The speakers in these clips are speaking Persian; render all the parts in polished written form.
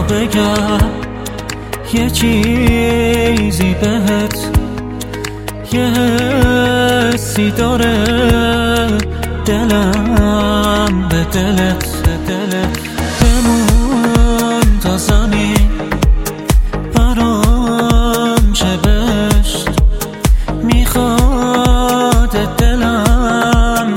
بگم یه چیزی بهت، یه حسی داره دلم به دلت بمون تا زمین برام شه بهشت، میخواد دلم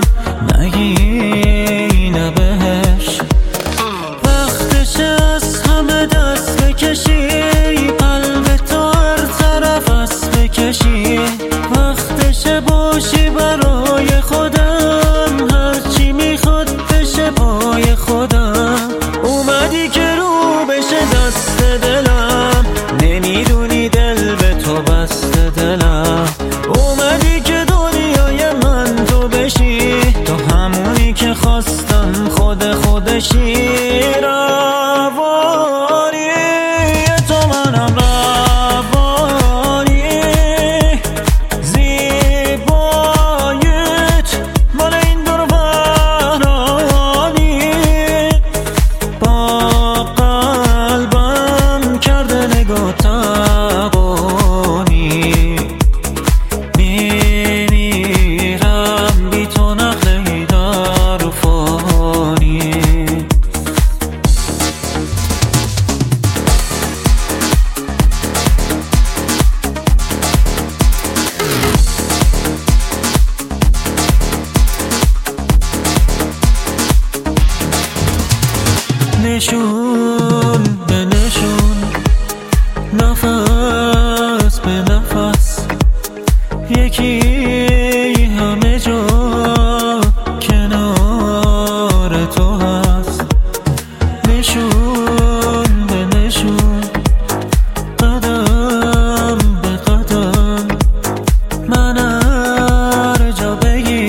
نگینه بهش. وقتش از همه دست بکشی، قلبت هر طرف از بکشی، وقتش باشی برای خودم، هرچی میخواد بشه پای خودم. اومدی که رو بشه دست دلم، نمیدونی دل به تو بسته دلم. اومدی که دنیای من تو بشی، تو همونی که خواستم خودشی. روانی تو منم، روانی زیباییت مال این دور ورانی، با قلبم کرده نگاه تبانی. میمیرم بی تو نقلی در فانی. نشون به نشون، نفس به نفس، یکی همه جا کنار تو هست. نشون به نشون، قدم به قدم، من هر جا بگی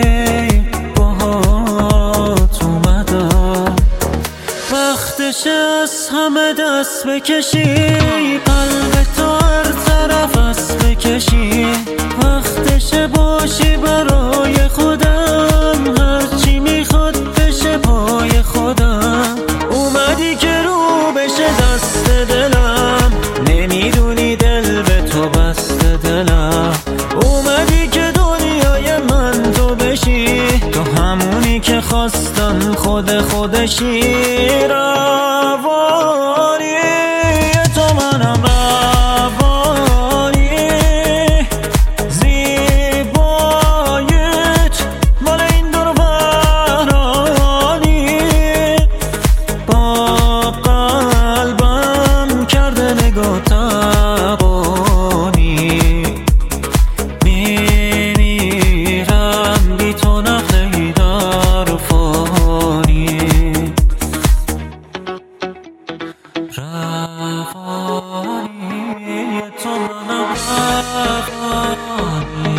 باهات اومدم. وقتش از همه دست بکشی، قلبت هر طرف از بکشی، وقتش باشی برای خودم، هرچی میخواد بشه پای خودم. اومدی که رو بشه دست دلم، نمیدونی دل به تو بسته دلم. اومدی که دنیای من تو بشی، تو همونی که خواستم خودشی. روانی تو منم، روانی زیباییت مال این دور ورانی، با قلبم کرده نگاه تبانی. میمیرم بی تو نقلی در فانی. روانی تو منم، روانی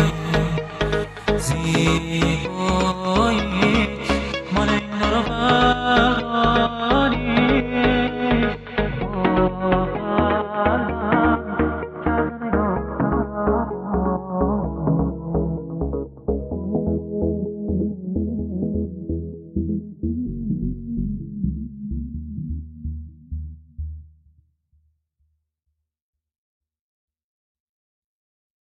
زیباییت مال این دور ورانی، با قلبم کرده نگاه تبانی.